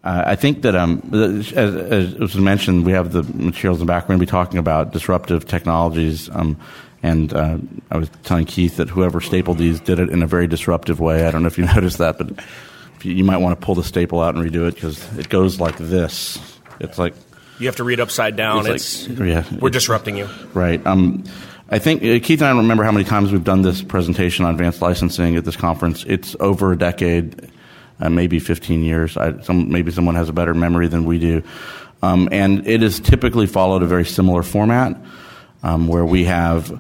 I think that, as was mentioned, we have the materials in the back. We're going to be talking about disruptive technologies. And I was telling Keith that whoever stapled these did it in a very disruptive way. I don't know if you noticed that, but you might want to pull the staple out and redo it because it goes like this. It's like you have to read upside down. We're disrupting you, right? I think Keith and I don't remember how many times we've done this presentation on advanced licensing at this conference. It's over a decade. Maybe 15 years. Maybe someone has a better memory than we do. And it has typically followed a very similar format where we have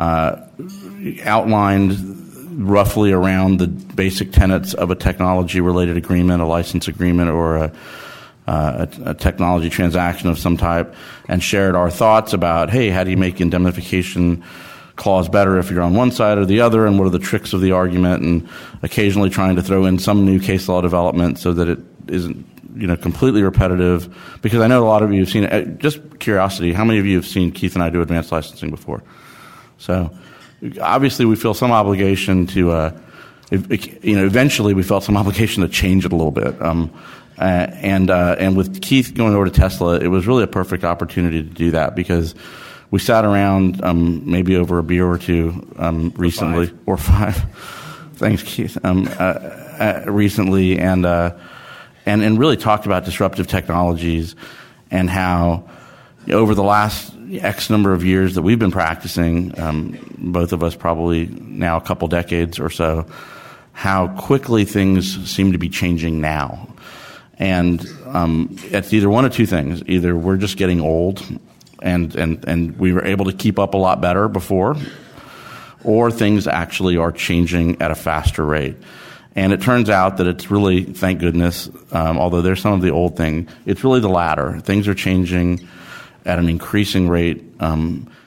outlined roughly around the basic tenets of a technology-related agreement, a license agreement, or a technology transaction of some type, and shared our thoughts about, hey, how do you make indemnification clause better if you're on one side or the other, and what are the tricks of the argument, and occasionally trying to throw in some new case law development so that it isn't completely repetitive. Because I know a lot of you have seen it. Just curiosity, how many of you have seen Keith and I do advanced licensing before? So obviously we feel some obligation to, eventually we felt some obligation to change it a little bit. And with Keith going over to Tesla, it was really a perfect opportunity to do that because we sat around maybe over a beer or two recently, or five. Thanks, Keith. Recently, and really talked about disruptive technologies and how over the last X number of years that we've been practicing, both of us probably now a couple decades or so, how quickly things seem to be changing now. And it's either one of two things. Either we're just getting old and we were able to keep up a lot better before, or things actually are changing at a faster rate. And it turns out that it's really, thank goodness, although there's some of the old thing, it's really the latter. Things are changing at an increasing rate